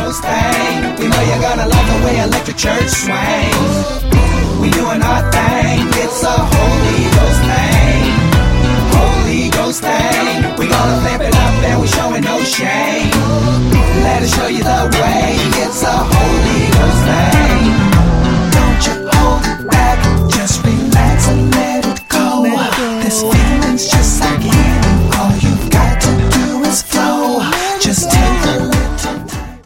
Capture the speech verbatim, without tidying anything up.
Ghost thing. We know you're gonna like the way Electric Church swings. We doing our thing, it's a Holy Ghost thing. Holy Ghost thing. We gonna flip it up and we showing no shame. Let us show you the way.